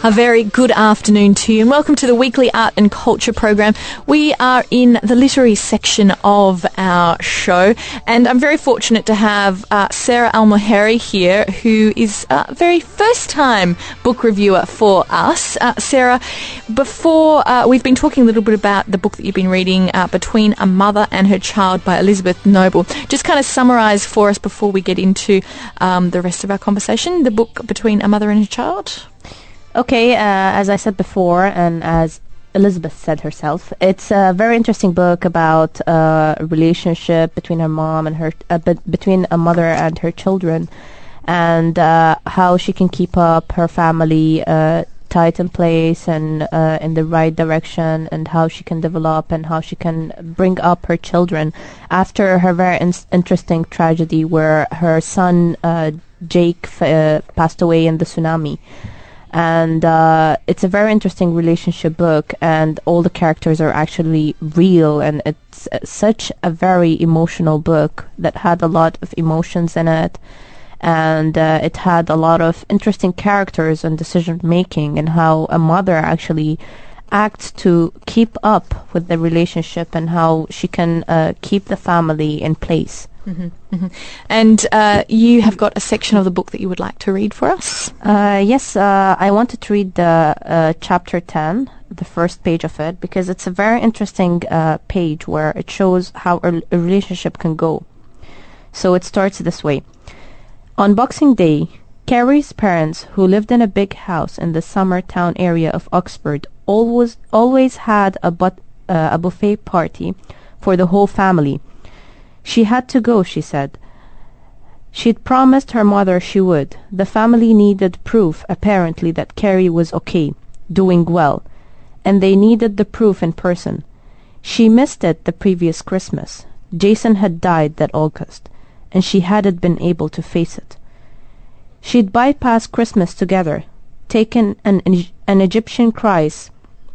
A very good afternoon to you and welcome to the weekly art and culture program. We are in the literary section of our show and I'm very fortunate to have Sarah Al-Moheri here, who is a very first time book reviewer for us. Sarah, before we've been talking a little bit about the book that you've been reading, Between a Mother and Her Child by Elizabeth Noble. Just kind of summarise for us before we get into the rest of our conversation, the book Between a Mother and Her Child. Okay, as I said before, and as Elizabeth said herself, it's a very interesting book about a relationship between her mom and her, between a mother and her children, and how she can keep up her family tight in place and in the right direction, and how she can develop and how she can bring up her children after her very interesting tragedy where her son Jake passed away in the tsunami. And it's a very interesting relationship book, and all the characters are actually real, and it's such a very emotional book that had a lot of emotions in it, and it had a lot of interesting characters and decision making, and how a mother actually acts to keep up with the relationship and how she can keep the family in place. Mm-hmm, mm-hmm. And you have got a section of the book that you would like to read for us? Yes, I wanted to read the chapter 10, the first page of it, because it's a very interesting page where it shows how a relationship can go. So it starts this way. On Boxing Day, Carrie's parents, who lived in a big house in the summer town area of Oxford, always had a buffet party for the whole family. She had to go, she said. She'd promised her mother she would. The family needed proof, apparently, that Carrie was okay, doing well, and they needed the proof in person. She missed it the previous Christmas. Jason had died that August, and she hadn't been able to face it. She'd bypassed Christmas together, taken an Egyptian cruise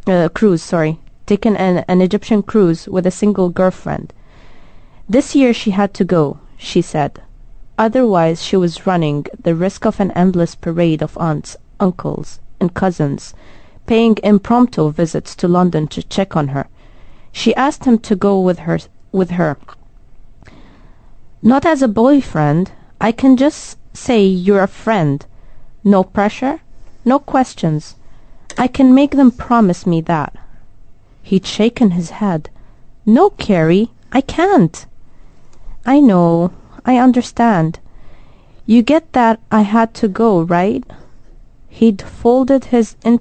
with a single girlfriend. This year she had to go, she said. Otherwise she was running the risk of an endless parade of aunts, uncles, and cousins, paying impromptu visits to London to check on her. She asked him to go with her. Not as a boyfriend. I can just say you're a friend. No pressure, no questions. I can make them promise me that. He'd shaken his head. No, Carrie, I can't. I know, I understand. You get that I had to go, right? He'd folded her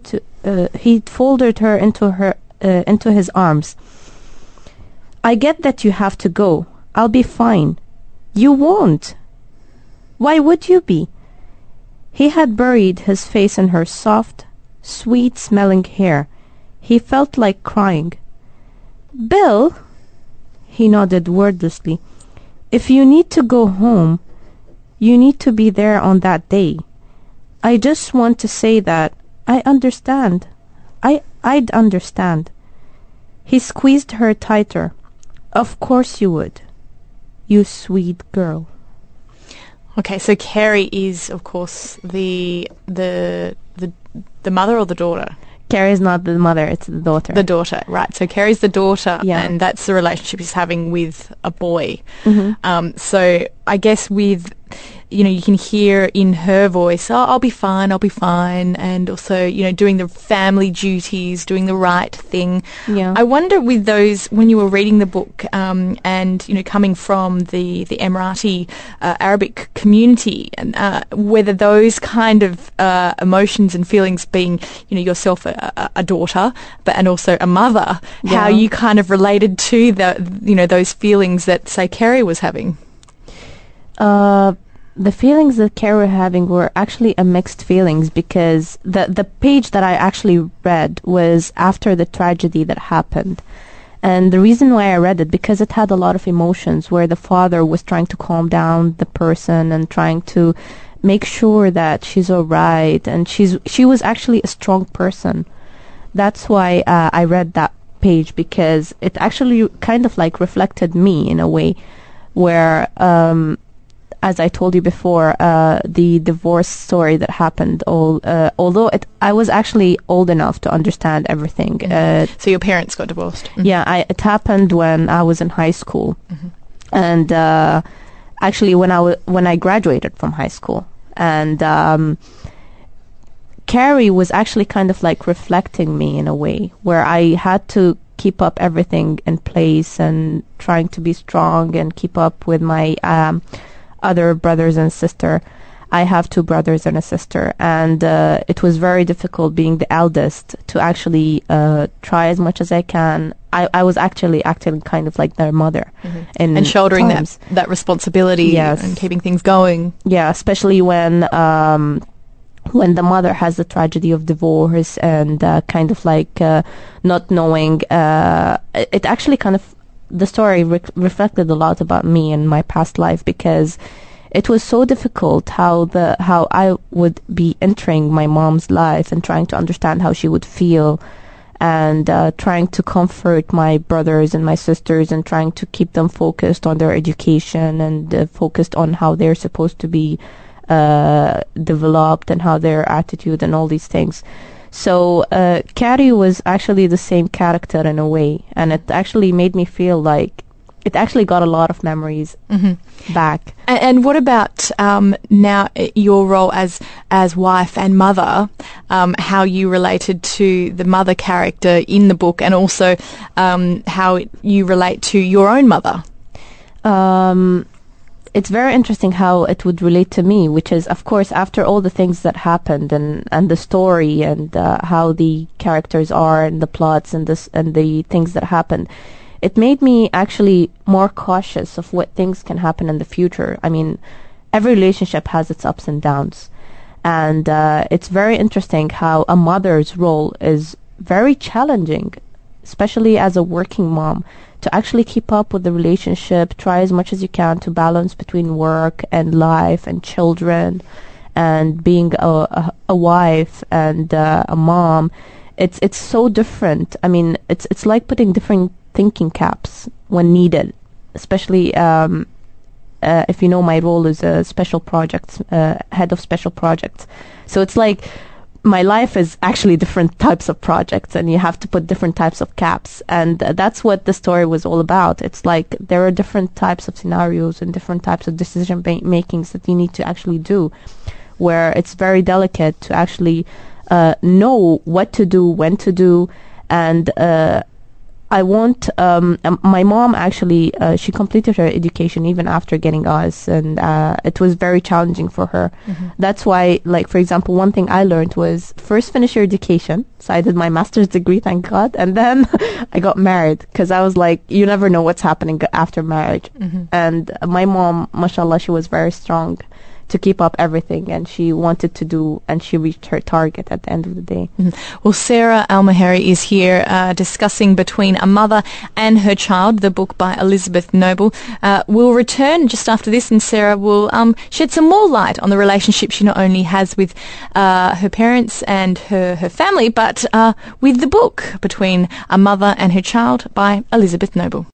into his arms. I get that you have to go. I'll be fine. You won't. Why would you be? He had buried his face in her soft, sweet-smelling hair. He felt like crying. Bill? He nodded wordlessly. If you need to go home, you need to be there on that day. I just want to say that I understand. I'd understand. He squeezed her tighter. Of course you would. You sweet girl. Okay, so Carrie is, of course, the mother or the daughter? Carrie's not the mother, it's the daughter. The daughter, right. So Carrie's the daughter, yeah. And that's the relationship he's having with a boy. Mm-hmm. So I guess with, you can hear in her voice, oh, I'll be fine, and also, doing the family duties, doing the right thing. Yeah. I wonder with those, when you were reading the book, and, coming from the Emirati Arabic community, and whether those kind of emotions and feelings being, yourself a daughter, and also a mother, yeah. How you kind of related to those feelings that, say, Carrie was having. The feelings that Carrie was having were actually a mixed feelings, because the page that I actually read was after the tragedy that happened. And the reason why I read it, because it had a lot of emotions, where the father was trying to calm down the person and trying to make sure that she's all right, and she was actually a strong person. That's why I read that page, because it actually kind of like reflected me in a way, where as I told you before, the divorce story that happened, although I was actually old enough to understand everything. So your parents got divorced? Yeah, it happened when I was in high school. And actually when I graduated from high school. And Carrie was actually kind of like reflecting me in a way, where I had to keep up everything in place and trying to be strong and keep up with my other brothers and sister. I have 2 brothers and a sister, and it was very difficult being the eldest to actually try as much as I can. I was actually acting kind of like their mother. And shouldering that responsibility and keeping things going. Yeah, especially when the mother has the tragedy of divorce and kind of like not knowing, it actually kind of, the story reflected a lot about me and my past life, because it was so difficult how I would be entering my mom's life and trying to understand how she would feel, and trying to comfort my brothers and my sisters and trying to keep them focused on their education and focused on how they're supposed to be developed and how their attitude and all these things. So Carrie was actually the same character in a way, and it actually made me feel like it actually got a lot of memories back. And what about now your role as wife and mother, how you related to the mother character in the book, and also how you relate to your own mother? It's very interesting how it would relate to me, which is, of course, after all the things that happened and the story and how the characters are and the plots and the things that happened, it made me actually more cautious of what things can happen in the future. I mean, every relationship has its ups and downs, and it's very interesting how a mother's role is very challenging, especially as a working mom, to actually keep up with the relationship, try as much as you can to balance between work and life and children and being a wife and a mom. It's so different. I mean, it's like putting different thinking caps when needed, especially if you know my role is a special projects head of special projects. So it's like my life is actually different types of projects, and you have to put different types of caps, and that's what the story was all about. It's like there are different types of scenarios and different types of decision makings that you need to actually do, where it's very delicate to actually know what to do, when to do, and I want my mom actually she completed her education even after getting us, and it was very challenging for her. That's why, like, for example, one thing I learned was first finish your education. So I did my master's degree, thank God, and then I got married, because I was like, you never know what's happening after marriage. And my mom, mashallah, she was very strong to keep up everything, and she wanted to do, and she reached her target at the end of the day. Well, Sarah Al-Meherry is here discussing Between a Mother and Her Child, the book by Elizabeth Noble. We'll return just after this, and Sarah will shed some more light on the relationship she not only has with her parents and her family, but with the book Between a Mother and Her Child by Elizabeth Noble.